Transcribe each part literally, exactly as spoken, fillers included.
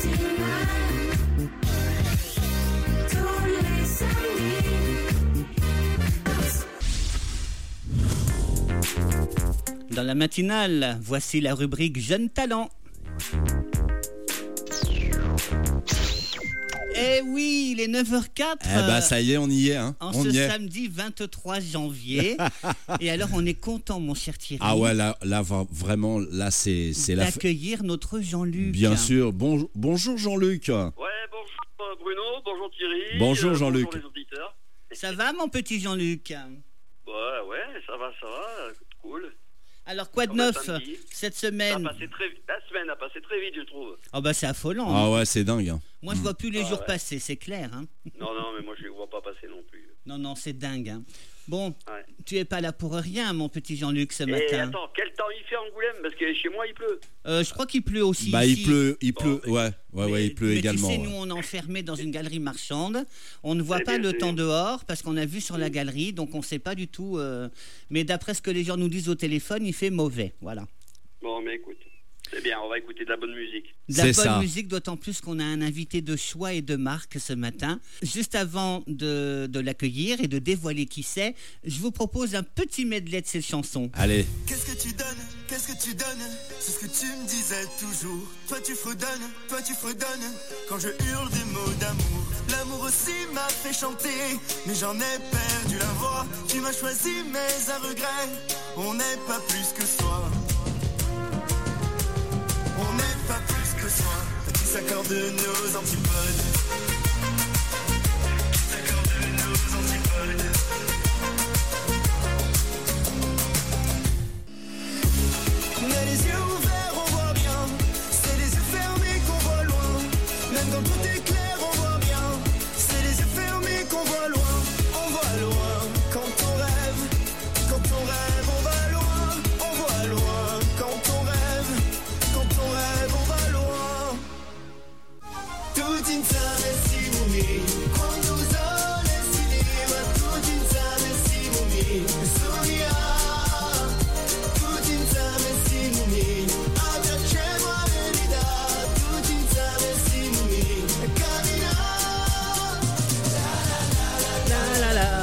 matinale, tous les samedis. Dans la matinale, voici la rubrique Jeunes Talents. Eh oui, il est neuf heures quatre. Eh ben ça y est, on y est. Hein. En on ce y est. samedi vingt-trois janvier. Et alors, on est content, mon cher Thierry. Ah ouais, là, là vraiment, là, c'est, c'est la... d'accueillir notre Jean-Luc. Bien sûr. Bon, bonjour Jean-Luc. Ouais, bonjour Bruno, bonjour Thierry. Bonjour euh, Jean-Luc. Bonjour les auditeurs. Ça va, mon petit Jean-Luc? Ouais, ouais, ça va, ça va, cool. Alors, quoi de Comme un neuf samedi. cette Ça a semaine? passé très vite. La semaine a passé très vite, je trouve. Oh bah c'est affolant. Ah ouais, c'est dingue. Hein. Moi, je vois plus les Ah jours ouais. passer, c'est clair. Hein. Non, non, mais moi je les vois pas passer non plus. Non, non, c'est dingue. Hein. Bon, Ouais. tu es pas là pour rien, mon petit Jean-Luc, ce Et matin. attends, quel temps il fait à Angoulême? Parce que chez moi il pleut. Euh, je crois qu'il pleut aussi Bah ici. il pleut, il Bon, pleut, mais- ouais, ouais, Mais- ouais, il pleut mais également. tu sais, ouais. nous, on est enfermés dans une galerie marchande. On ne voit Eh pas bien, le c'est- temps dehors parce qu'on a vu sur la galerie, donc on ne sait pas du tout. euh, Mais d'après ce que les gens nous disent au téléphone, il fait mauvais. Voilà. Bon, mais écoute, c'est bien, on va écouter de la bonne musique. De la C'est bonne ça. musique, d'autant plus qu'on a un invité de choix et de marque ce matin. Juste avant de, de l'accueillir et de dévoiler qui c'est, je vous propose un petit medley de ses chansons. Allez, Qu'est-ce que tu donnes, qu'est-ce que tu donnes, c'est ce que tu me disais toujours. Toi tu fredonnes, toi tu fredonnes, quand je hurle des mots d'amour. L'amour aussi m'a fait chanter, mais j'en ai perdu la voix. Tu m'as choisi mais à regret, on n'est pas plus que soi. On n'est pas plus que soi, qui s'accorde nos antipodes. Qui s'accorde nos antipodes. Mais les yeux ouverts on voit bien, c'est les yeux fermés qu'on voit loin. Même quand tout est clair on voit bien, c'est les yeux fermés qu'on voit loin. On voit loin quand on rêve, quand on rêve on va loin. On voit loin quand on rêve, quand on rêve on va loin. Tout insieme si mumi, quando il sole si leva. Tout insieme si mumi, sogna. Tutti insieme simili, abbracciamo la verità. Tutti insieme simili, e camminare. La la la.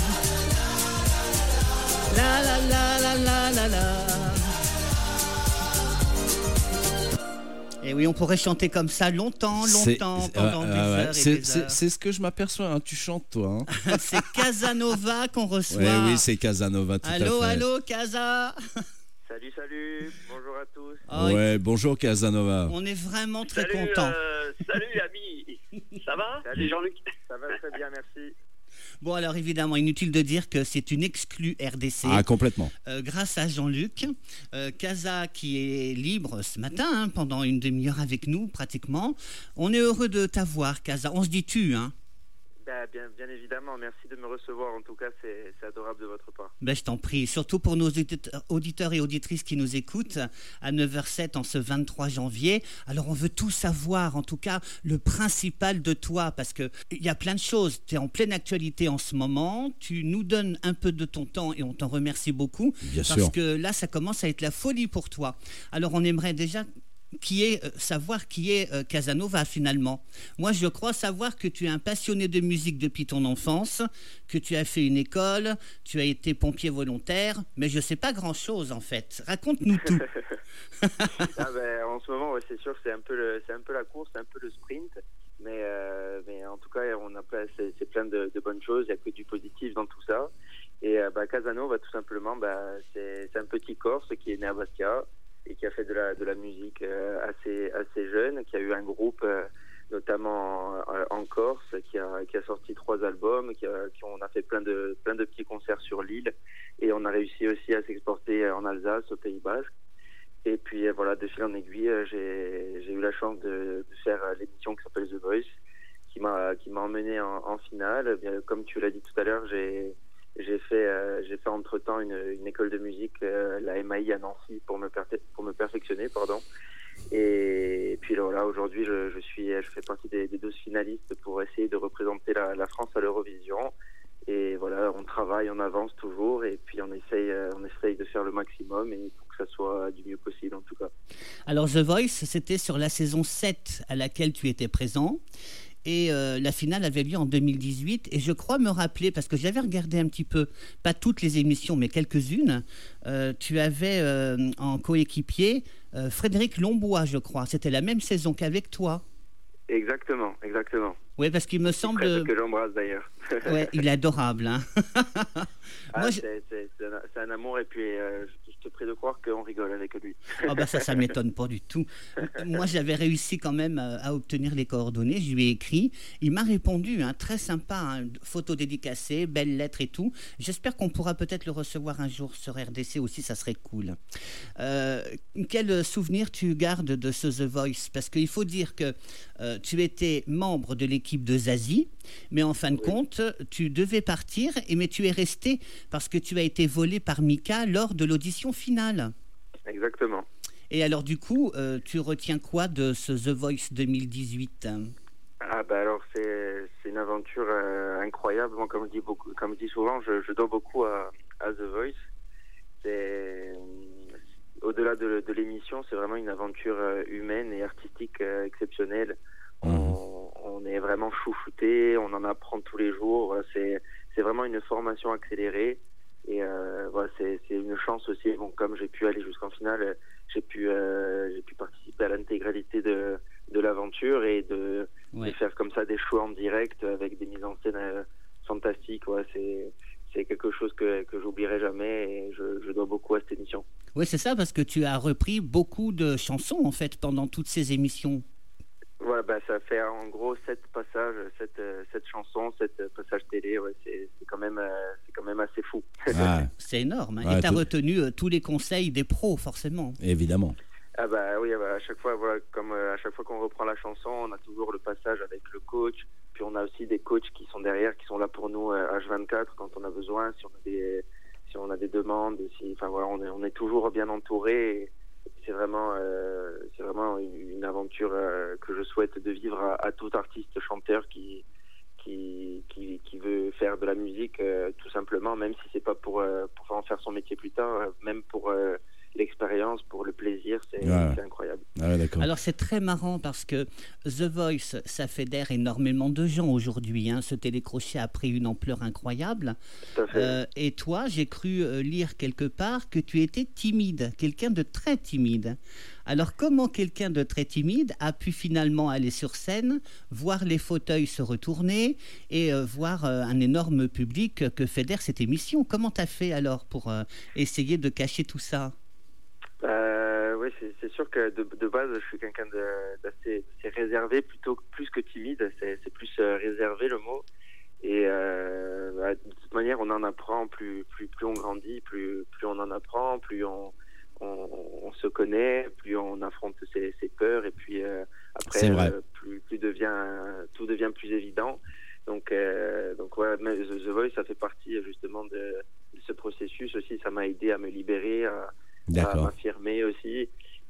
La la la la la la la. Et oui, on pourrait chanter comme ça longtemps, c'est, longtemps, euh, pendant euh, des ouais, heures et c'est, des c'est, heures. c'est ce que je m'aperçois. Hein. Tu chantes toi. Hein. C'est Casanova qu'on reçoit. Ouais, oui, c'est Casanova tout Allô, à fait. allô, Casa. Salut, salut, bonjour à tous. Oh, Ouais, bonjour Casanova. On est vraiment très Salut, contents. euh, salut amis. Ça va? Salut Jean-Luc. Ça va très bien, merci. Bon, alors évidemment, inutile de dire que c'est une exclue R D C. Ah, complètement. Euh, grâce à Jean-Luc, euh, Casa qui est libre ce matin, hein, pendant une demi-heure avec nous pratiquement. On est heureux de t'avoir, Casa. On se dit tu, hein. Bah, bien, bien évidemment, merci de me recevoir. En tout cas, c'est, c'est adorable de votre part. Ben, je t'en prie, surtout pour nos auditeurs- auditeurs et auditrices qui nous écoutent à neuf heures zéro sept en ce vingt-trois janvier. Alors on veut tout savoir, en tout cas le principal de toi, parce qu'il y a plein de choses. Tu es en pleine actualité en ce moment, tu nous donnes un peu de ton temps et on t'en remercie beaucoup. Bien parce sûr. que là, ça commence à être la folie pour toi. Alors on aimerait déjà qui est, euh, savoir qui est euh, Casanova finalement. Moi, je crois savoir que tu es un passionné de musique depuis ton enfance, que tu as fait une école, tu as été pompier volontaire, mais je ne sais pas grand-chose en fait. Raconte-nous tout. Ah ben, en ce moment, ouais, c'est sûr que c'est un peu le, c'est un peu la course, c'est un peu le sprint. Mais, euh, mais en tout cas, on a plein, c'est, c'est plein de, de bonnes choses. Il n'y a que du positif dans tout ça. Et euh, bah, Casanova, tout simplement, bah, c'est, c'est un petit Corse qui est né à Bastia et qui a fait de la, de la musique euh, assez, assez jeune, qui a eu un groupe euh, notamment en, en Corse, qui a, qui a sorti trois albums, qui, a, qui on a fait plein de, plein de petits concerts sur l'île et on a réussi aussi à s'exporter en Alsace, au Pays Basque. Et puis voilà, de fil en aiguille, j'ai, j'ai eu la chance de, de faire l'émission qui s'appelle The Voice, qui m'a, qui m'a emmené en, en finale. Bien, comme tu l'as dit tout à l'heure, j'ai, j'ai fait, euh, j'ai fait entre-temps une, une école de musique, euh, la M A I à Nancy, pour me, perfe- pour me perfectionner, pardon. Et, et puis voilà, aujourd'hui, je, je suis, je fais partie des, des douze finalistes pour essayer de représenter la, la France à l'Eurovision. Et voilà, on travaille, on avance toujours, et puis on essaye, on essaye de faire le maximum et pour que ça soit du mieux possible en tout cas. Alors The Voice, c'était sur la saison sept à laquelle tu étais présent. Et euh, la finale avait lieu en deux mille dix-huit. Et je crois me rappeler, parce que j'avais regardé un petit peu, pas toutes les émissions, mais quelques-unes, euh, tu avais euh, en coéquipier euh, Frédéric Lombois, je crois. C'était la même saison qu'avec toi. Exactement, exactement. Oui, parce qu'il me semble... Presque que j'embrasse d'ailleurs. Ouais, il est adorable. Hein. Ah, Moi, je- c'est, c'est- c'est un, c'est un amour et puis euh, je, je te prie de croire qu'on rigole avec lui. Ah bah ça, ça m'étonne pas du tout. Moi, j'avais réussi quand même euh, à obtenir les coordonnées. Je lui ai écrit. Il m'a répondu, hein, très sympa, hein, photo dédicacée, belle lettre et tout. J'espère qu'on pourra peut-être le recevoir un jour sur R D C aussi, ça serait cool. Euh, quel souvenir tu gardes de ce The Voice? Parce qu'il faut dire que euh, tu étais membre de l'équipe de Zazie, mais en fin de Oui. compte, tu devais partir, et mais tu es resté parce que tu as été volé par Mika lors de l'audition finale. Exactement. Et alors du coup, euh, tu retiens quoi de ce The Voice deux mille dix-huit? Ah bah alors c'est, c'est une aventure euh, incroyable. Moi, comme je dis beaucoup, comme je dis souvent, je, je dois beaucoup à, à The Voice. C'est au-delà de, de l'émission, c'est vraiment une aventure euh, humaine et artistique euh, exceptionnelle. On, on est vraiment chouchouté, on en apprend tous les jours. Voilà, C'est, c'est vraiment une formation accélérée. Et euh, voilà, c'est, c'est une chance aussi. Bon, comme j'ai pu aller jusqu'en finale, j'ai pu, euh, j'ai pu participer à l'intégralité de, de l'aventure et de, Ouais. de faire comme ça des choix en direct avec des mises en scène euh, fantastiques. Ouais, c'est, c'est quelque chose que, que j'oublierai jamais et je, je dois beaucoup à cette émission. Oui, c'est ça, parce que tu as repris beaucoup de chansons en fait pendant toutes ces émissions. Voilà, bah, ça fait en gros sept passages, sept, euh, sept chansons, sept euh, passages télé. Ouais, c'est, c'est, quand même, euh, c'est quand même assez fou. Ah, C'est énorme. Hein. Ouais, et tu as tout- retenu euh, tous les conseils des pros, forcément. évidemment. Ah bah oui, bah, à chaque fois, voilà, comme euh, à chaque fois qu'on reprend la chanson, on a toujours le passage avec le coach. Puis on a aussi des coachs qui sont derrière, qui sont là pour nous euh, H vingt-quatre quand on a besoin, si on a des, si on a des demandes. Si, enfin voilà, on est, on est toujours bien entouré. Et c'est vraiment, euh, c'est vraiment une, une aventure euh, que je souhaite de vivre à, à tout artiste chanteur qui, qui, qui, qui veut faire de la musique, euh, tout simplement, même si c'est pas pour, euh, pour en faire son métier plus tard, euh, même pour euh, l'expérience, pour le plaisir, c'est, Ouais. c'est incroyable. Ah ouais, d'accord. Alors c'est très marrant parce que The Voice, ça fédère énormément de gens aujourd'hui. Hein. Ce télécrochet a pris une ampleur incroyable. Tout à fait. Euh, et toi, j'ai cru euh, lire quelque part que tu étais timide, quelqu'un de très timide. Alors comment quelqu'un de très timide a pu finalement aller sur scène, voir les fauteuils se retourner et euh, voir euh, un énorme public que fédère cette émission? Comment tu as fait alors pour euh, essayer de cacher tout ça? Euh, oui, c'est, c'est sûr que de, de base, je suis quelqu'un de, d'assez, d'assez réservé, plutôt plus que timide. C'est, c'est plus euh, réservé le mot. Et euh, bah, de toute manière, on en apprend. Plus, plus, plus on grandit, plus, plus on en apprend, plus on, on, on se connaît, plus on affronte ses, ses peurs. Et puis euh, après, C'est vrai. euh, plus, plus devient, tout devient plus évident. Donc, euh, donc ouais, mais The, The Voice, ça fait partie justement de, de ce processus aussi. Ça m'a aidé à me libérer, à, à D'accord. m'affirmer aussi.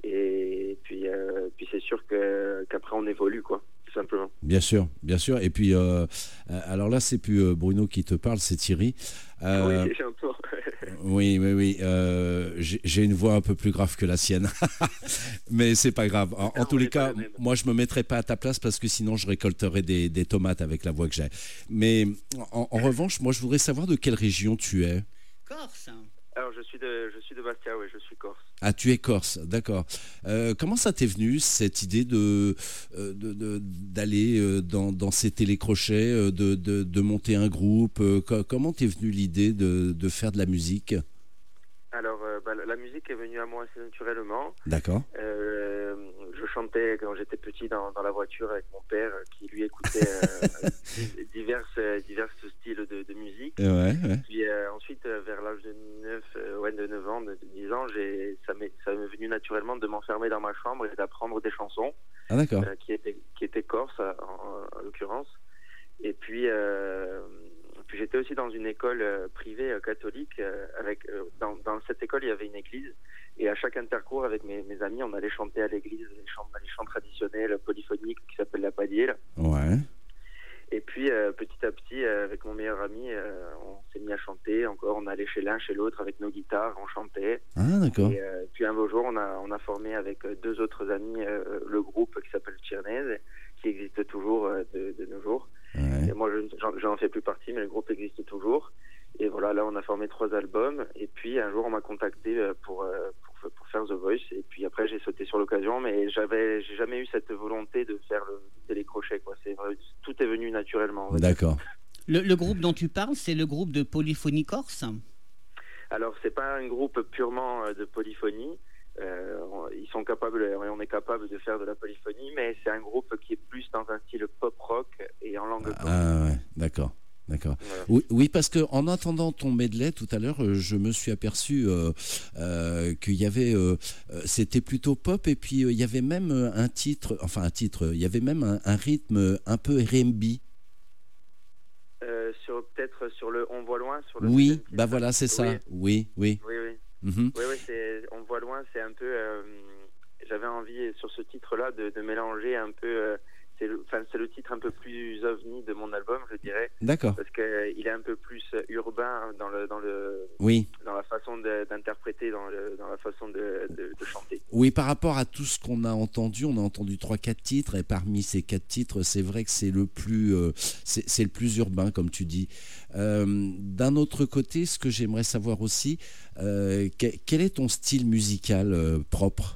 Et puis, euh, puis c'est sûr que, qu'après on évolue, quoi, tout simplement. Bien sûr, bien sûr. Et puis, euh, euh, alors là, c'est plus euh, Bruno qui te parle, c'est Thierry. Euh, Oui, j'entends. oui, oui, oui. euh, j'ai j'ai une voix un peu plus grave que la sienne, mais c'est pas grave. En, en on tous les est pas cas, la même. moi, je me mettrais pas à ta place parce que sinon, je récolterais des, des tomates avec la voix que j'ai. Mais en, en revanche, moi, je voudrais savoir de quelle région tu es. Corse. Alors, je suis de, je suis de Bastia, oui, je suis corse. Ah, tu es corse, d'accord. Euh, comment ça t'est venu, cette idée de, euh, de, de- d'aller euh, dans, dans ces télécrochets, euh, de, de, de monter un groupe euh, co- Comment t'est venue l'idée de, de faire de la musique? Alors, euh, bah, la- la musique est venue à moi assez naturellement. D'accord. Euh, je chantais quand j'étais petit dans, dans la voiture avec mon père, euh, qui lui écoutait euh, divers, euh, divers styles de, de musique. Ouais, ouais. Puis euh, ensuite, euh, vers l'âge de neuf, euh, ouais, de neuf ans, de, de dix ans, j'ai, ça, m'est, ça m'est venu naturellement de m'enfermer dans ma chambre et d'apprendre des chansons Ah, d'accord. euh, qui, étaient, qui étaient corses, en, en- en l'occurrence. Et puis, euh, puis j'étais aussi dans une école euh, privée euh, catholique. euh, avec, euh, dans, dans cette école, il y avait une église. Et à chaque intercours, avec mes, mes amis, on allait chanter à l'église les chants, les chants traditionnels polyphoniques qui s'appellent la padielle. Ouais. Et puis euh, petit à petit, euh, avec mon meilleur ami, euh, on s'est mis à chanter. Encore, on allait chez l'un, chez l'autre avec nos guitares, on chantait. Ah, d'accord. Et euh, puis un beau jour, on a, on a formé avec euh, deux autres amis euh, le groupe qui s'appelle Tchernez, qui existe toujours euh, de, de nos jours. Ouais. Et moi, je j'en, j'en fais plus partie, mais le groupe existe toujours. Et voilà, là, on a formé trois albums. Et puis un jour, on m'a contacté euh, pour, euh, pour pour faire The Voice. Et puis après, j'ai sauté sur l'occasion, mais j'avais, j'ai jamais eu cette volonté de faire le télécrochet, quoi. C'est vrai, tout est venu naturellement. on va dire. D'accord. Le, le groupe dont tu parles, c'est le groupe de Polyphonie Corse. Alors, c'est pas un groupe purement euh, de polyphonie. Euh, on- ils sont capables, on est capable de faire de la polyphonie, mais c'est un groupe qui est plus dans un style pop rock et en langue pop. Ah, ouais, d'accord. D'accord. Voilà. Oui, oui, parce que en entendant ton medley tout à l'heure, euh, je me suis aperçu euh, euh, qu'il y avait, euh, euh, c'était plutôt pop et puis euh, il y avait même euh, un titre, enfin un titre, il y avait même un, un rythme un peu R and B. Euh, sur peut-être sur le On voit loin, sur le Oui, deuxième titre. bah voilà, c'est ça. Oui, oui. Oui, oui. Mhm. Oui, oui, c'est, on voit loin, c'est un peu. euh, j'avais envie sur ce titre-là de, de mélanger un peu. euh, c'est, le, enfin, c'est le titre un peu plus ovni de mon album, je dirais, D'accord. parce qu'il est un peu plus urbain dans le dans le Oui. dans la façon de- d'interpréter, dans le dans la façon de, de, de chanter. Oui, par rapport à tout ce qu'on a entendu, on a entendu trois, quatre titres, et parmi ces quatre titres, c'est vrai que c'est le plus, euh, c'est, c'est le plus urbain, comme tu dis. Euh, d'un autre côté, ce que j'aimerais savoir aussi, euh, que- quel est ton style musical euh, propre?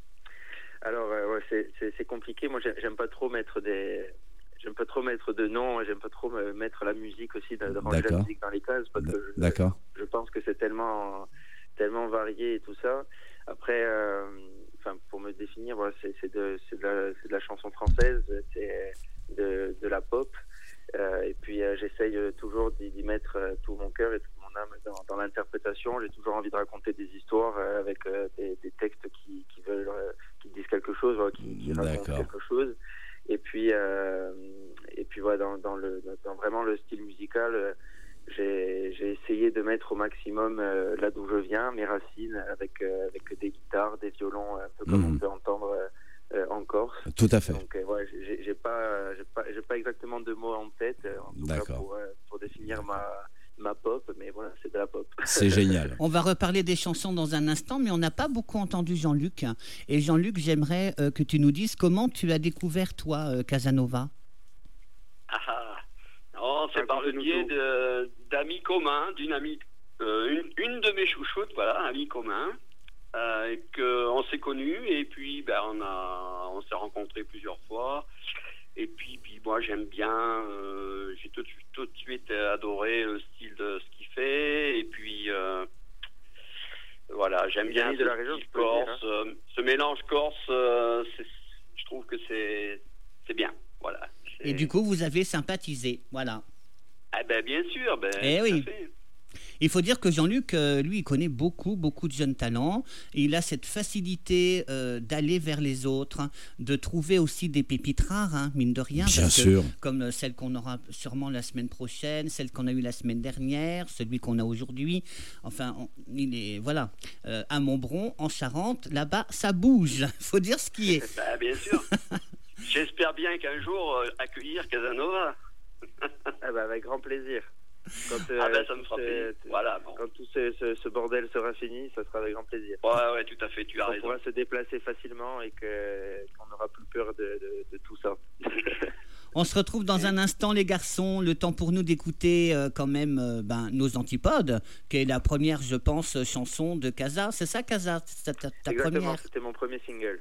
Alors, euh, ouais, c'est, c'est, c'est compliqué. Moi, j'ai- j'aime pas trop mettre des, j'aime pas trop mettre de noms. J'aime pas trop me mettre la musique aussi, de, de ranger la D'accord. musique dans les cases, parce que je, D'accord. je pense que c'est tellement, tellement varié et tout ça. Après, euh, enfin, pour me définir, voilà, c'est, c'est de, c'est de la, c'est de la chanson française, c'est de, de la pop. Euh, et puis, euh, j'essaye euh, toujours d'y, d'y mettre euh, tout mon cœur et toute mon âme dans, dans l'interprétation. J'ai toujours envie de raconter des histoires euh, avec euh, des, des textes qui, qui veulent, euh, qui disent quelque chose, voilà, qui, qui racontent D'accord. quelque chose. Et puis, euh, et puis voilà, dans, dans le, dans vraiment le style musical, euh, j'ai, j'ai essayé de mettre au maximum euh, là d'où je viens, mes racines, avec, euh, avec des guitares, des violons, un peu comme Mhm. on peut entendre euh, euh, en Corse. Tout à fait. Donc euh, ouais, j'ai, j'ai pas, j'ai pas, j'ai pas exactement de mots en tête, euh, en tout cas D'accord. pour, euh, pour définir ma, ma pop, mais voilà, c'est de la pop. C'est génial. On va reparler des chansons dans un instant, mais on n'a pas beaucoup entendu Jean-Luc. Et Jean-Luc, j'aimerais euh, que tu nous dises comment tu as découvert, toi, euh, Casanova. Ah, ah. Non, c'est par le Raconte-nous biais tout. de, d'amis communs, d'une amie, euh, une, une de mes chouchoutes, voilà, un ami commun, euh, qu'on s'est connus et puis ben, on, a, on s'est rencontrés plusieurs fois. Et puis, puis moi j'aime bien, euh, j'ai tout, de suite- tout de suite adoré le style de ce qu'il fait. Et puis euh, voilà, j'aime Les bien amis ce de la région, style tu peux le dire, corse, euh, ce mélange corse, euh, c'est- je trouve que c'est, c'est bien. Voilà. Et du coup, vous avez sympathisé. Voilà. Ah ben bien sûr, ben, Eh tout à oui. fait. Il faut dire que Jean-Luc, euh, lui, il connaît beaucoup, beaucoup de jeunes talents. Et il a cette facilité euh, d'aller vers les autres, hein, de trouver aussi des pépites rares, hein, mine de rien. Bien parce que, sûr. comme euh, celle qu'on aura sûrement la semaine prochaine, celle qu'on a eue la semaine dernière, celui qu'on a aujourd'hui. Enfin, on- il est, voilà. Euh, à Montbron, en Charente, là-bas, ça bouge. Il faut dire ce qui est. Ben, bien sûr. J'espère bien qu'un jour euh, accueillir Casanova. Ah bah, avec grand plaisir. Quand, euh, Ah ben ça me tout fera ce- plaisir. Voilà. Bon. Quand tout ce, ce, ce bordel sera fini, ça sera avec grand plaisir. Ouais, ouais, tout à fait, tu as On raison. pourra se déplacer facilement et que, qu'on n'aura plus peur de, de, de tout ça. On se retrouve dans un instant, les garçons. Le temps pour nous d'écouter euh, quand même euh, ben, nos antipodes, qui est la première, je pense, chanson de Casa. C'est ça, Casa? C'est ta, ta- ta Exactement, première. c'était mon premier single.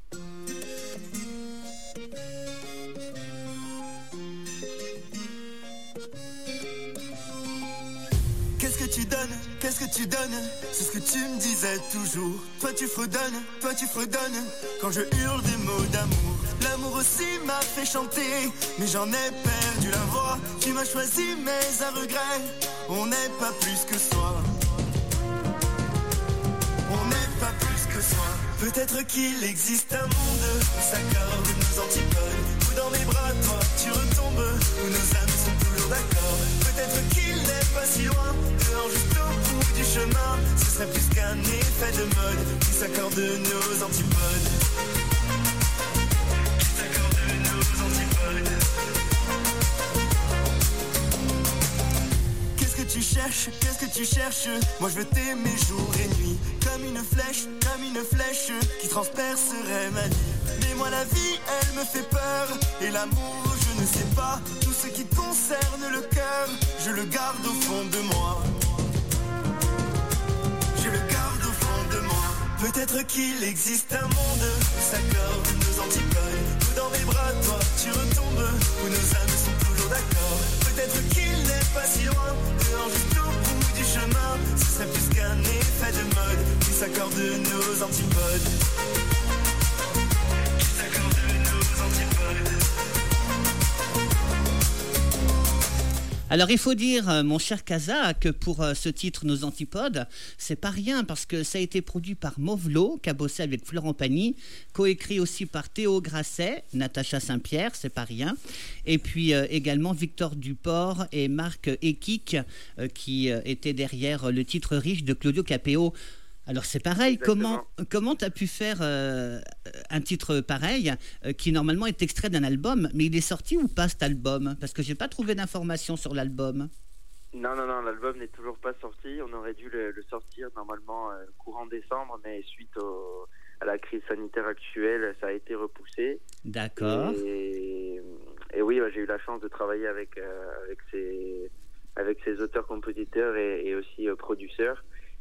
Qu'est-ce que tu donnes, qu'est-ce que tu donnes, c'est ce que tu me disais toujours. Toi tu fredonnes, toi tu fredonnes, quand je hurle des mots d'amour. L'amour aussi m'a fait chanter, mais j'en ai perdu la voix. Tu m'as choisi mais à regret, on n'est pas plus que soi. On n'est pas plus que soi. Peut-être qu'il existe un monde où s'accordent nos antipodes, où dans mes bras toi tu retombes, où nos âmes sont toujours d'accord. Peut-être qu'il n'est pas si loin, dehors juste au bout du chemin. Ce serait plus qu'un effet de mode, qui s'accordent nos antipodes. Qui s'accordent nos antipodes. tu cherches. Moi je veux t'aimer jour et nuit, comme une flèche, comme une flèche qui transpercerait ma vie. Mais moi la vie elle me fait peur, et l'amour je ne sais pas. Tout ce qui concerne le cœur, je le garde au fond de moi. Je le garde au fond de moi. Peut-être qu'il existe un monde où s'accordent nos antipodes, où dans mes bras toi tu retombes, où nos âmes sont toujours d'accord. Peut-être qu'il n'est pas si loin, dehors juste au bout du chemin. Ce serait plus qu'un effet de mode, où s'accordent nos antipodes. Où s'accordent nos antipodes. Alors il faut dire, euh, mon cher Casa, que pour euh, ce titre Nos Antipodes, c'est pas rien parce que ça a été produit par Movlo, qui a bossé avec Florent Pagny, coécrit aussi par Théo Grasset, Natacha Saint-Pierre, c'est pas rien, et puis euh, également Victor Duport et Marc Ekik, euh, qui euh, étaient derrière euh, le titre Riche de Claudio Capéo. Alors c'est pareil, Exactement. comment comment tu as pu faire euh, un titre pareil euh, qui normalement est extrait d'un album, mais il est sorti ou pas cet album? Parce que j'ai pas trouvé d'informations sur l'album. Non, non, non, l'album n'est toujours pas sorti. On aurait dû le, le sortir normalement euh, courant décembre, mais suite au, à la crise sanitaire actuelle, ça a été repoussé. D'accord. Et, et oui, ouais, j'ai eu la chance de travailler avec, euh, avec, ces, avec ces auteurs-compositeurs et, et aussi euh, producteurs.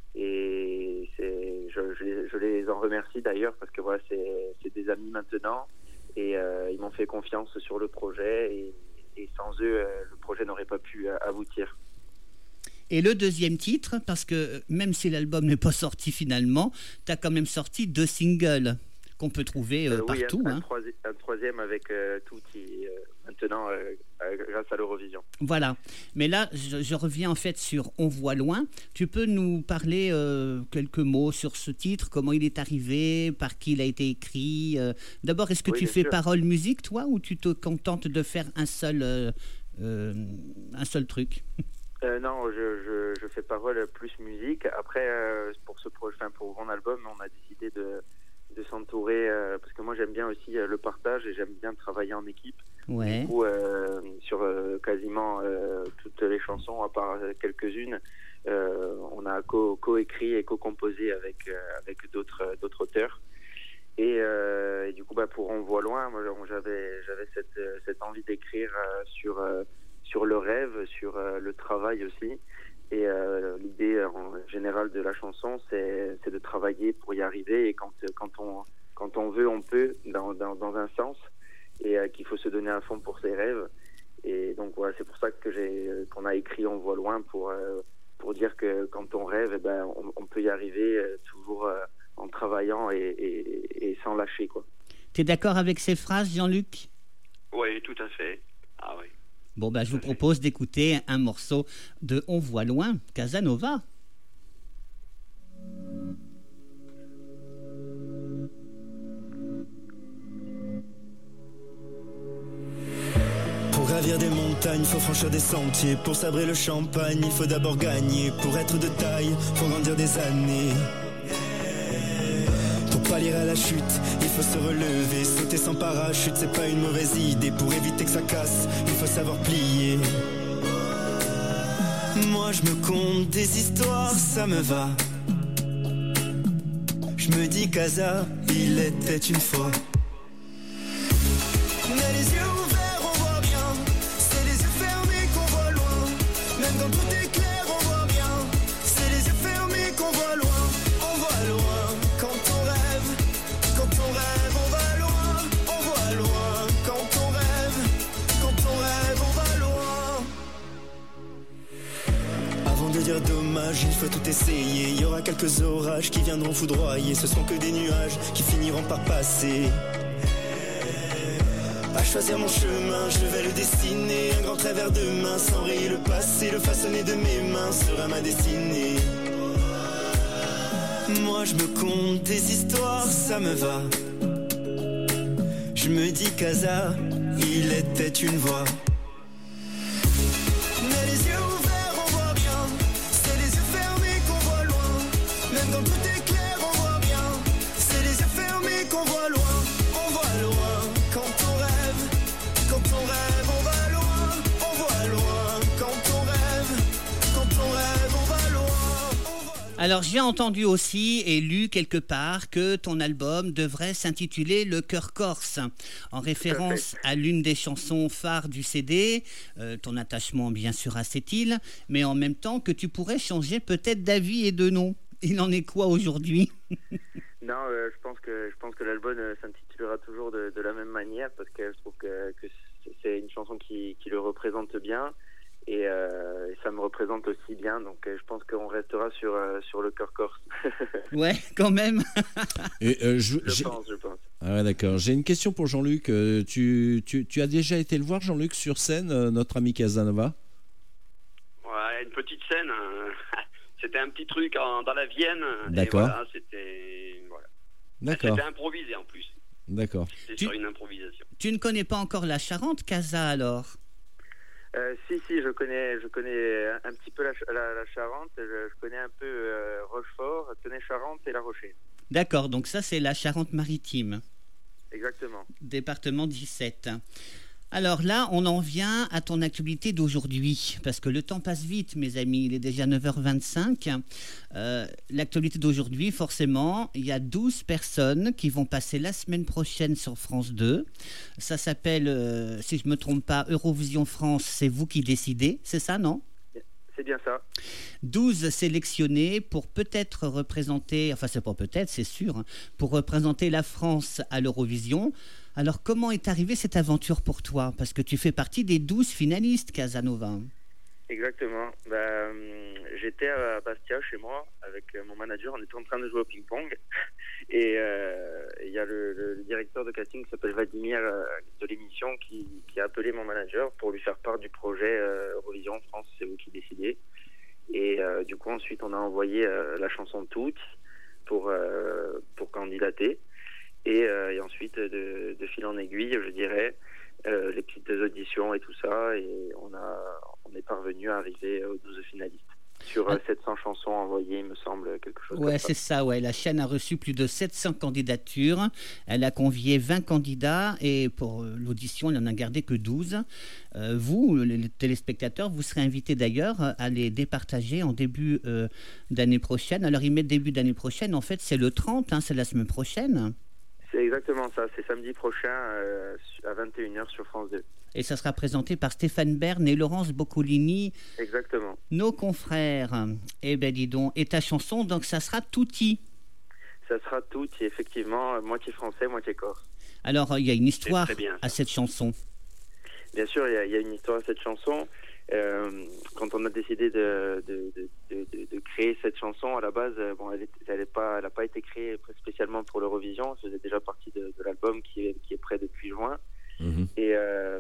Et c'est, je, je, je les en remercie d'ailleurs parce que voilà, c'est, c'est des amis maintenant et euh, ils m'ont fait confiance sur le projet et, et sans eux, euh, le projet n'aurait pas pu euh, aboutir. Et le deuxième titre, parce que même si l'album n'est pas sorti finalement, tu as quand même sorti deux singles qu'on peut trouver euh, Euh, oui, partout. un, un, hein. troisi- un troisième avec euh, Tutti euh, maintenant euh, euh, grâce à l'Eurovision. Voilà. Mais là, je, je reviens en fait sur On voit loin. Tu peux nous parler euh, quelques mots sur ce titre, comment il est arrivé, par qui il a été écrit. euh. D'abord, est-ce que Oui, tu bien fais sûr. parole-musique, toi, ou tu te contentes de faire un seul, euh, euh, un seul truc? Euh, non, je, je, je fais parole plus musique. Après, euh, pour ce projet, enfin, pour mon album, on a décidé de, de s'entourer euh, parce que moi j'aime bien aussi euh, le partage et j'aime bien travailler en équipe. Ouais. Du coup, euh, sur euh, quasiment euh, toutes les chansons, à part euh, quelques-unes, euh, on a co- co-écrit et co-composé avec euh, avec d'autres euh, d'autres auteurs. Et, euh, et du coup, bah, pour On voit loin, moi, j'avais j'avais cette euh, cette envie d'écrire euh, sur euh, sur le rêve, sur euh, le travail aussi. Et euh, l'idée en général de la chanson, c'est, c'est de travailler pour y arriver. Et quand, quand, on, quand on veut, on peut, dans, dans, dans un sens. Et euh, qu'il faut se donner à fond pour ses rêves. Et donc voilà, c'est pour ça que j'ai, qu'on a écrit On voit loin, pour, euh, pour dire que quand on rêve, eh ben, on, on peut y arriver euh, toujours euh, en travaillant et, et, et sans lâcher, quoi. Tu es d'accord avec ces phrases, Jean-Luc? Oui, tout à fait. Ah oui. Bon, ben, je vous propose d'écouter un morceau de On voit loin, Casanova. Pour gravir des montagnes, faut franchir des sentiers. Pour sabrer le champagne, il faut d'abord gagner. Pour être de taille, faut grandir des années. Pour pallier à la chute, il faut se relever. Sauter sans parachute, c'est pas une mauvaise idée. Pour éviter que ça casse, il faut savoir plier. Moi je me conte des histoires, ça me va. Je me dis Casa, il était une fois. Mais les yeux ouverts, on voit bien. C'est les yeux fermés qu'on voit loin. Même quand tout est clair, on voit bien. C'est les yeux fermés qu'on voit loin. On voit loin. Quand on rêve, quand on rêve, on va loin. On voit loin. Quand on rêve, quand on rêve, on va loin. Avant de dire dommage, il faut tout essayer. Il y aura quelques orages qui viendront foudroyer. Ce seront que des nuages qui finiront par passer. À choisir mon chemin, je vais le dessiner. Un grand trait vers demain, sans rayer le passé. Le façonner de mes mains sera ma destinée. Moi je me conte des histoires, ça me va. Je me dis Casa, il était une voix. Mais les yeux ouverts, on voit bien. C'est les yeux fermés qu'on voit loin. Même quand tout est clair, on voit bien. C'est les yeux fermés qu'on voit loin. On voit loin. Quand on rêve, quand on rêve, on va loin. On voit loin. Quand on rêve, quand on rêve, on va loin. Alors j'ai entendu aussi et lu quelque part que ton album devrait s'intituler Le Cœur Corse, en référence à l'une des chansons phares du C D, euh, ton attachement bien sûr à cette île, mais en même temps que tu pourrais changer peut-être d'avis et de nom. Il en est quoi aujourd'hui? Non, euh, je pense que je pense que l'album euh, s'intitulera toujours de, de la même manière parce que je trouve que, que c'est- c'est une chanson qui, qui le représente bien et, euh, et ça me représente aussi bien. Donc euh, je pense qu'on restera sur euh, sur le cœur corse. Ouais, quand même. Et, euh, je- je j'ai- pense, je pense. Ah ouais, d'accord. J'ai une question pour Jean-Luc. Euh, tu, tu, tu as déjà été le voir, Jean-Luc, sur scène, euh, notre ami Casanova? Ouais, une petite scène. hein. C'était un petit truc en- dans la Vienne. et D'accord. Voilà, c'était voilà. D'accord, C'était improvisé en plus. d'accord. C'était Tu- sur une improvisation. Tu ne connais pas encore la Charente, Casa, alors? Euh, si si, je connais je connais un petit peu la, Ch- la, la Charente. Je, je connais un peu euh, Rochefort, Tenay-Charente et La Rochelle. D'accord, donc ça c'est la Charente-Maritime, Exactement. département dix-sept. Alors là, on en vient à ton actualité d'aujourd'hui, parce que le temps passe vite, mes amis, il est déjà neuf heures vingt-cinq. Euh, L'actualité d'aujourd'hui, forcément, il y a douze personnes qui vont passer la semaine prochaine sur France deux. Ça s'appelle, euh, si je ne me trompe pas, Eurovision France, c'est vous qui décidez, c'est ça, non ? C'est bien ça. douze sélectionnés pour peut-être représenter, enfin c'est pas peut-être, c'est sûr, hein, pour représenter la France à l'Eurovision. Alors comment est arrivée cette aventure pour toi? Parce que tu fais partie des douze finalistes, Casanova. Exactement. Bah, hum, j'étais à Bastia chez moi avec euh, mon manager. On était en train de jouer au ping-pong et euh, il y a le, le- le directeur de casting qui s'appelle Vladimir euh, de l'émission qui, qui a appelé mon manager pour lui faire part du projet euh, Eurovision France, c'est vous qui décidez. Et euh, du coup ensuite on a envoyé euh, la chanson toute pour euh, pour candidater et, euh, et ensuite de, de fil en aiguille, je dirais. Euh, les petites auditions et tout ça, et on a on est parvenu à arriver aux douze finalistes sur euh, sept cents chansons envoyées, il me semble, quelque chose Ouais, comme ça. c'est ça, ouais. La chaîne a reçu plus de sept cents candidatures. Elle a convié vingt candidats et pour euh, l'audition, elle n'en a gardé que douze. Euh, vous, les les téléspectateurs, vous serez invités d'ailleurs à les départager en début euh, d'année prochaine. Alors, ils mettent début d'année prochaine. En fait, c'est le trente, hein, c'est la semaine prochaine. C'est exactement ça, c'est samedi prochain euh, à vingt et une heures sur France deux. Et ça sera présenté par Stéphane Bern et Laurence Boccolini, Exactement. nos confrères. Eh ben dis donc, et ta chanson, donc ça sera Touti. Ça sera tout, et effectivement, euh, moitié français, moitié corse. Alors, il y a une histoire très bien, ça. à cette chanson. Bien sûr, il y, a- il y a une histoire à cette chanson. Euh, quand on a décidé de, de, de, de- de- de créer cette chanson, à la base, euh, bon, elle est- elle est pas, elle n'a pas été créée spécialement pour l'Eurovision. Elle faisait déjà partie de, de l'album qui est, qui est prêt depuis juin. Mhm. Et euh,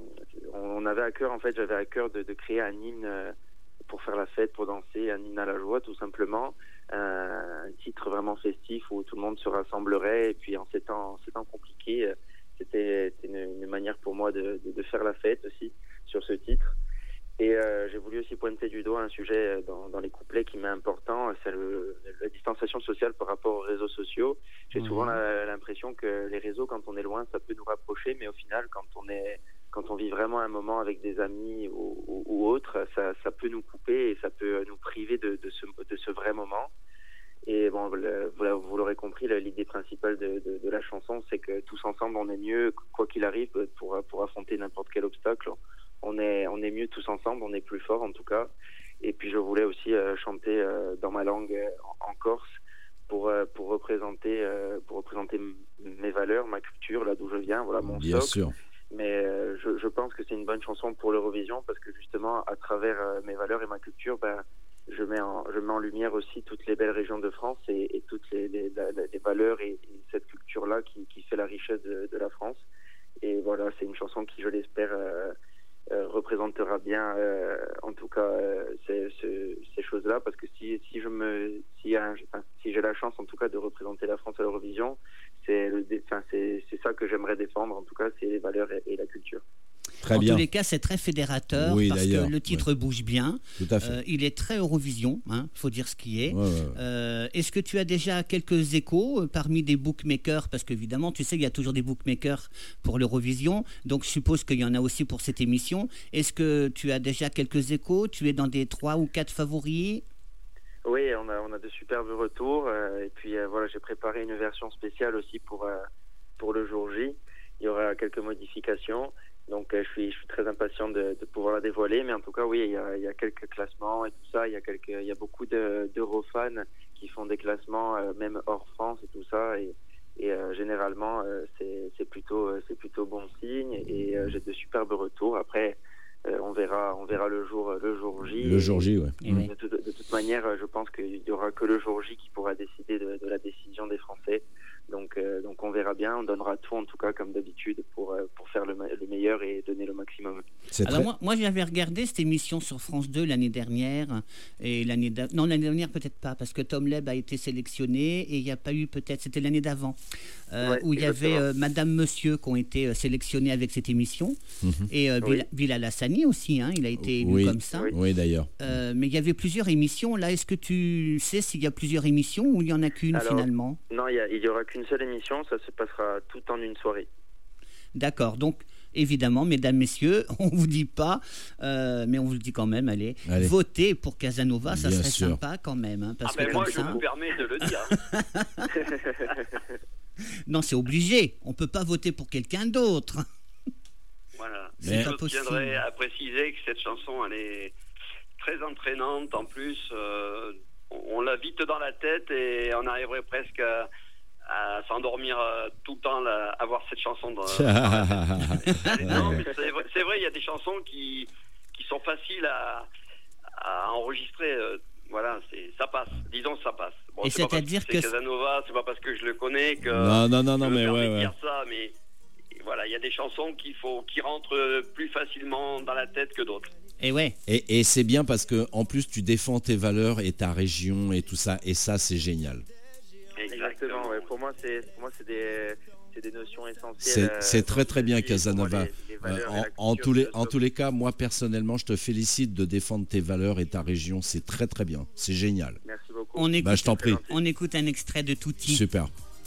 on avait à cœur, en fait, j'avais à cœur de, de créer un hymne euh, pour faire la fête, pour danser, un hymne à la joie, tout simplement. Un, un titre vraiment festif où tout le monde se rassemblerait. Et puis, en ces temps, en ces temps compliqués, euh, c'était c'était une, une manière pour moi de, de, de faire la fête aussi sur ce titre. Et euh, j'ai voulu aussi pointer du doigt un sujet dans, dans les couplets qui m'est important, c'est le, la distanciation sociale par rapport aux réseaux sociaux. J'ai Mhm. souvent la- l'impression que les réseaux, quand on est loin, ça peut nous rapprocher, mais au final, quand on est, quand on vit vraiment un moment avec des amis ou, ou, ou autre, ça, ça peut nous couper et ça peut nous priver de, de, ce, de ce vrai moment. Et bon, le- vous l'a- vous l'aurez compris, la- l'idée principale de, de, de la chanson, c'est que tous ensemble, on est mieux, quoi qu'il arrive, pour, pour affronter n'importe quel obstacle. On est, on est mieux tous ensemble, on est plus fort en tout cas. Et puis je voulais aussi euh, chanter euh, dans ma langue euh, en, en corse pour, euh, pour représenter, euh, pour représenter m- mes valeurs, ma culture, là d'où je viens, voilà mon Bien socle. sûr. Mais euh, je, je pense que c'est une bonne chanson pour l'Eurovision parce que justement, à travers euh, mes valeurs et ma culture, ben, je, mets en, je mets en lumière aussi toutes les belles régions de France et, et toutes les, les, la- la- les valeurs et, et cette culture-là qui, qui fait la richesse de, de la France. Et voilà, c'est une chanson qui, je l'espère, euh, euh, représentera bien, euh, en tout cas, euh, ces, ce- ces choses-là. Parce que si, si je me, si, un- enfin, si j'ai la chance, en tout cas, de représenter la France à l'Eurovision, c'est le, dé- enfin, c'est, c'est ça que j'aimerais défendre. En tout cas, c'est les valeurs et, et la culture. Très En bien. tous les cas, c'est très fédérateur Oui, parce d'ailleurs, que le titre bouge bien. Tout à fait. Euh, il est très Eurovision, il faut dire ce qui est. Ouais, ouais, ouais. Euh, Est-ce que tu as déjà quelques échos euh, parmi des bookmakers? Parce qu'évidemment, tu sais, il y a toujours des bookmakers pour l'Eurovision. Donc, je suppose qu'il y en a aussi pour cette émission. Est-ce que tu as déjà quelques échos? Tu es dans des trois ou quatre favoris? Oui, on a, on a de superbes retours. euh, et puis euh, voilà, j'ai préparé une version spéciale aussi pour, euh, pour le jour J. Il y aura quelques modifications. Donc euh, je, suis, je suis très impatient de, de pouvoir la dévoiler. Mais en tout cas, oui, il y a, il y a quelques classements et tout ça. Il y a, quelques, il y a beaucoup de, d'Eurofans qui font des classements, euh, même hors France et tout ça. Et, et euh, généralement, euh, c'est, c'est, plutôt, euh, c'est plutôt bon signe. Et euh, j'ai de superbes retours. Après... Euh, on verra, on verra le jour, le jour J. Le jour J, ouais. Et oui. De, tout- de toute manière, je pense qu'il y aura que le jour J qui pourra décider de, de la décision des Français. Donc, euh, donc on verra bien. On donnera tout, en tout cas, comme d'habitude, pour, euh, pour faire le, me- le meilleur et donner le maximum. C'est Alors très... moi, moi j'avais regardé cette émission sur France deux l'année dernière et l'année d'a- non l'année dernière peut-être pas parce que Tom Leb a été sélectionné et il n'y a pas eu peut-être c'était l'année d'avant euh, Ouais, où il y avait exactement. euh, Madame Monsieur qui ont été euh, sélectionnés avec cette émission Mhm. et euh, Oui. Bil- Bilal Hassani aussi hein, il a été élu Oui. comme ça. Oui. Oui, d'ailleurs. Euh, mais il y avait plusieurs émissions. Là, est-ce que tu sais s'il y a plusieurs émissions ou il y en a qu'une Alors, finalement? Non, il y a- il y aura qu'une seule émission. Ça se passera tout en une soirée. D'accord. Donc, évidemment, mesdames, messieurs, on vous dit pas, euh, mais on vous le dit quand même. Allez, Allez. votez pour Casanova, ça Bien serait sûr. sympa quand même, hein, parce Ah ben que moi, comme je ça, vous permets de le dire. non, c'est obligé. On peut pas voter pour quelqu'un d'autre. Voilà. Mais- Je pas possible. tiendrai à préciser que cette chanson, elle est très entraînante. En plus, euh, on on l'a vite dans la tête et on arriverait presque à, à s'endormir euh, tout le temps là, à voir cette chanson. Dans, non, mais c'est vrai, c'est vrai, il y a des chansons qui, qui sont faciles à, à enregistrer. euh, voilà, c'est, ça passe. Disons que ça passe. Bon, Et c'est pas parce c'est-à-dire c'est que- Casanova, c'est pas parce que je le connais que. Non, non, non, non, je me mais permets ouais, de ouais. dire ça, mais voilà, il y a des chansons qu'il faut, qui rentrent plus facilement dans la tête que d'autres. Et ouais. Et, et c'est bien parce que en plus tu défends tes valeurs et ta région et tout ça, et ça c'est génial. Exactement. Ouais. Pour moi, c'est, pour moi, c'est des, c'est des notions essentielles. C'est- euh, c'est très, dans très une bien, vie. Pour moi, Casanova. les- les Euh, valeurs et en, la en culture, tous les, ça en se- tous les cas, moi personnellement, je te félicite de défendre tes valeurs et ta région. C'est très très bien. C'est génial. Merci beaucoup. On écoute, Bah, je t'en prie. on écoute un extrait de Tutti. Super.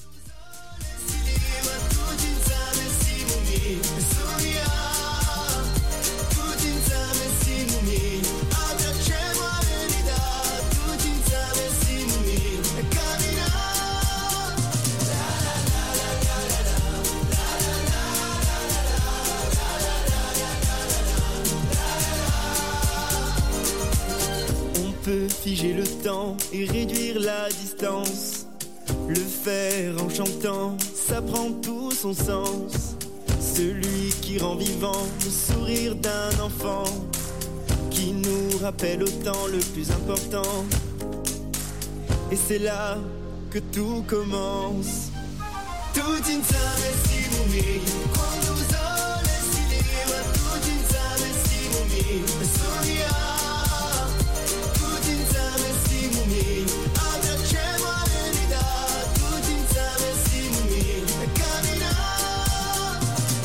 On peut figer le temps et réduire la distance. Le faire en chantant, ça prend tout son sens. Celui qui rend vivant le sourire d'un enfant, qui nous rappelle autant le plus important. Et c'est là que tout commence. Tout insieme si mumi, quando il sole si leva, tutti insieme si mumi, sogniamo. Tutti insieme si mumi, abbracciamo la verità, tutti insieme si mumi, camminiamo.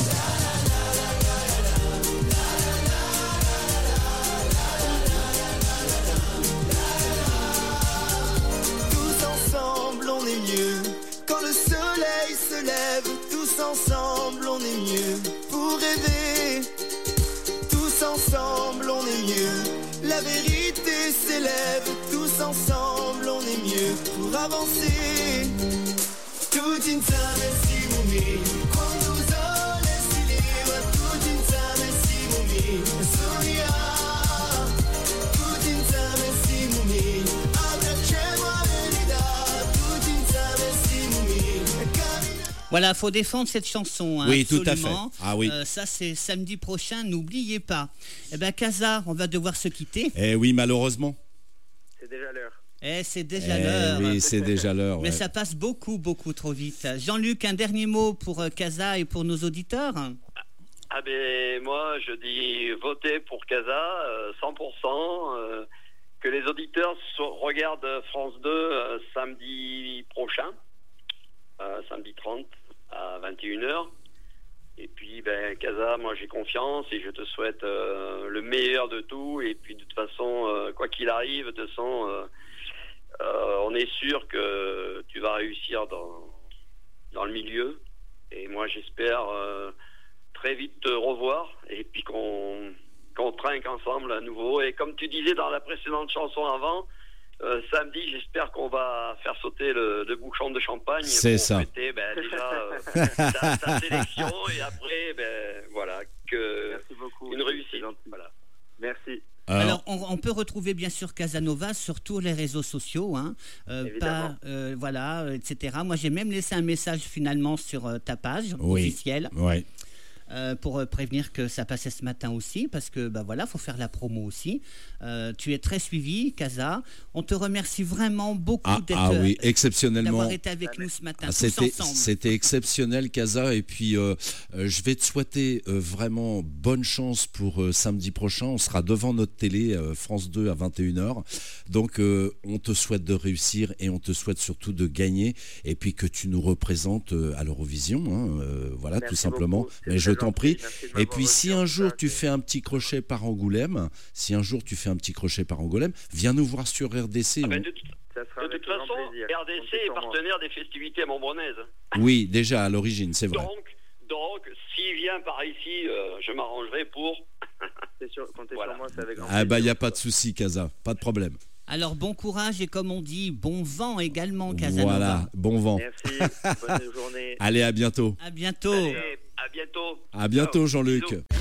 Tous ensemble on est mieux. Quand le soleil se lève, tous ensemble on est mieux. Pour rêver, tous ensemble on est mieux. La vérité s'élève, tous ensemble on est mieux. Pour avancer, tout insieme si mumi. Quando il sole si leva, tutti insieme si mumi. Sogniamo, tutti insieme si mumi. Abbracciamo la verità, tutti insieme si mumi. Camminiamo. Voilà, faut défendre cette chanson. Hein, Oui, tout à absolument. fait. Ah oui. Euh, ça, c'est samedi prochain, n'oubliez pas. Eh bien, Casa, on va devoir se quitter. Eh oui, malheureusement. C'est déjà l'heure. Eh, c'est déjà Eh l'heure. oui, c'est déjà l'heure. Mais ouais. ça passe beaucoup, beaucoup trop vite. Jean-Luc, un dernier mot pour euh, Casa et pour nos auditeurs. Ah ben moi je dis votez pour Casa euh, cent pour cent, euh, que les auditeurs so- regardent France deux euh, samedi prochain, euh, samedi trente à vingt et une heures. Et puis ben Casa, moi j'ai confiance et je te souhaite euh, le meilleur de tout. Et puis de toute façon, euh, quoi qu'il arrive, de toute façon, euh, euh, on est sûr que tu vas réussir dans, dans le milieu. Et moi j'espère euh, très vite te revoir et puis qu'on qu'on trinque ensemble à nouveau. Et comme tu disais dans la précédente chanson avant, euh, samedi, j'espère qu'on va faire sauter le, le bouchon de champagne. C'est pour ça. fêter, ben, déjà euh, sa, sa sélection et après, ben, voilà, que Merci beaucoup. une réussite. C'est gentil. Voilà. Merci. Alors, on, on peut retrouver bien sûr Casanova sur tous les réseaux sociaux, hein, euh, Évidemment. pas, euh, voilà, euh, et cetera. Moi, j'ai même laissé un message finalement sur euh, ta page Oui. officielle Ouais. euh, pour euh, prévenir que ça passait ce matin aussi, parce que bah voilà, faut faire la promo aussi. Euh, tu es très suivi, Casa. On te remercie vraiment beaucoup Ah, d'être, ah euh, oui, exceptionnellement. d'avoir été avec nous ce matin Ah, tous C'était, ensemble. c'était exceptionnel, Casa. Et puis, euh, euh, je vais te souhaiter euh, vraiment bonne chance pour euh, samedi prochain. On sera devant notre télé, euh, France deux à vingt et une heures. Donc, euh, on te souhaite de réussir et on te souhaite surtout de gagner. Et puis que tu nous représentes euh, à l'Eurovision. Hein, euh, voilà, Merci tout simplement. beaucoup. C'est Mais je très t'en gentil. prie. Merci de Et m'avoir puis, reçu, si en un tout jour cas, tu c'est- fais un petit crochet par Angoulême, si un jour tu fais un petit crochet par Angoulême, viens nous voir sur R D C. Ah ben, on- de, toute- Ça sera de avec toute grand façon, plaisir. R D C Comptez est sur moi. partenaire des festivités à Montbronnaise. Oui, déjà à l'origine, c'est vrai. Donc, donc, s'il vient par ici, euh, je m'arrangerai pour. C'est sûr, comptez Voilà. sur moi, c'est avec grand Ah bah, il plaisir. n'y a pas de souci, Casa. Pas de problème. Alors, bon courage et comme on dit, bon vent également, Casanova. Voilà, bon vent. Merci, bonne journée. Allez, à bientôt. À bientôt. Allez, à bientôt. À bientôt, Ciao. Jean-Luc. Bisous.